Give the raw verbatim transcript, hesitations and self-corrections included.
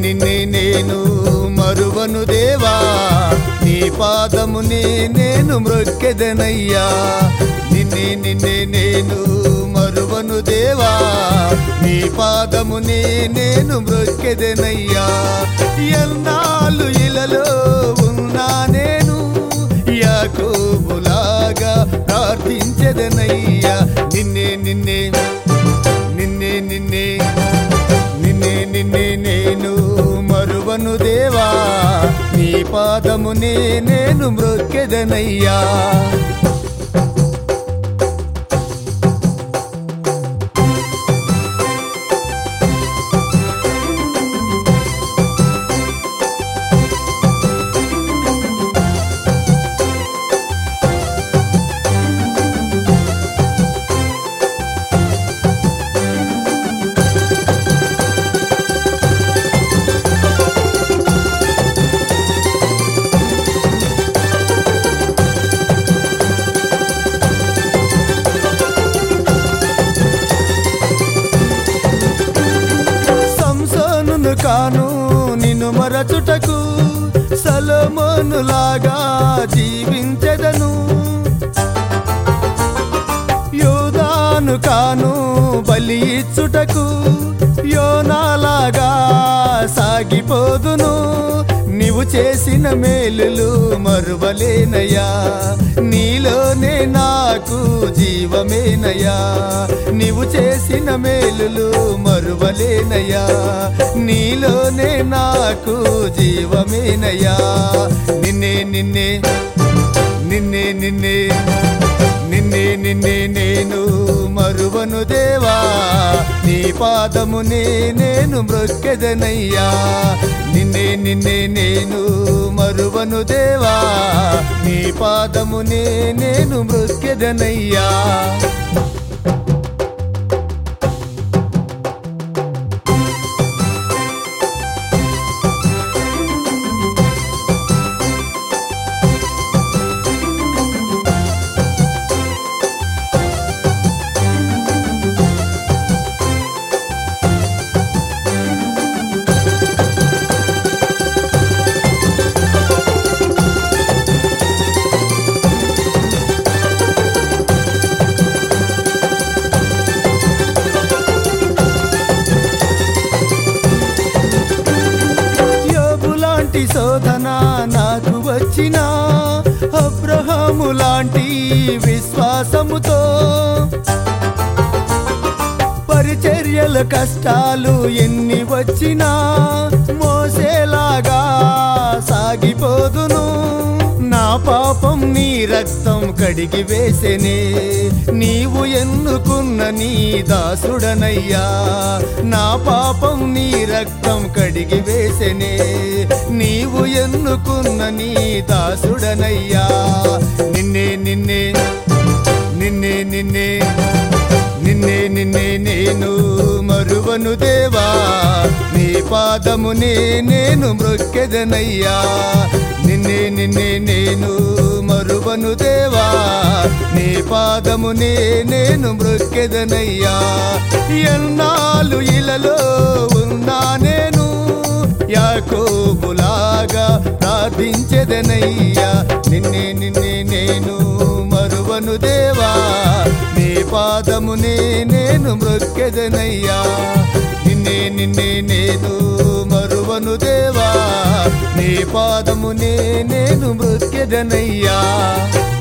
నిన్నే నేను మరువను దేవా, నీ పాదమునే నేను మ్రొక్కెదనయ్యా. నిన్నే నిన్నే నేను మరువను దేవా, నీ పాదమునే నేను మ్రొక్కెదనయ్యా. ఎన్నాళ్ళు ఇలలో ఉన్నా నేను యాకోబులాగా ప్రార్థించెదనయ్యా. నిన్నే నిన్నే నిన్నే నిన్నే నిన్నే నిన్నే నేను మరువను దేవా, నీ పాదమునే నేను మ్రొక్కెదనయ్యా. కాను నిన్ను మరచుటకు సొలొమోనులాగా జీవించెదను. యోదాను కాను బలి ఇచ్చుటకు యోనాలాగా సాగిపోదును. నీవు చేసిన మేలులు మరువలేనయ్యా, నీలోనే నాకు జీవమేనయ్యా. నీవు చేసిన మేలులు మరువలేనయ్యా, నీలోనే నాకు జీవమేనయ్యా. నిన్నే నిన్నే నిన్నే నిన్నే నిన్నే నిన్నే నేను మరువను దేవా, నీ పాదమునే నేను మ్రొక్కెదనయ్యా. నిన్నే నిన్నే నేను మరువను దేవా, నీ పాదమునే నేను మ్రొక్కెదనయ్యా. శోధన నాకు వచ్చిన అబ్రహాము లాంటి విశ్వాసముతో పరిచర్యల కష్టాలు ఎన్ని వచ్చినా మోసేలాగా సాగిపోదును. నా పాపం నీ రక్తం కడిగి వేసెనే, నీవు ఎన్నుకున్న నీ దాసుడనయ్యా. నా పాపం నీ రక్తం కడిగి వేసెనే, నీవు ఎన్నుకున్న నీ దాసుడనయ్యా. నిన్నే నిన్నే నిన్నే నిన్నే నిన్నే నిన్నే నేను మరువను దేవా, నీ పాదమునే నేను మ్రొక్కెదనయ్యా. నిన్నే నిన్నే నేను మరువను దేవా, నీ పాదమునే నేను మ్రొక్కెదనయ్యా. ఎన్నాళ్ళు ఇలలో ఉన్నా నేను యాకోబులాగా ప్రార్థించెదనయ్యా. నిన్నే నిన్నే నేను మరువను దేవా, నీ పాదమునే నేను మ్రొక్కెదనయ్యా. నిన్నే నిన్నే నేను మరువను దేవా, నీ పాదమునే నేను మ్రొక్కెదనయ్యా.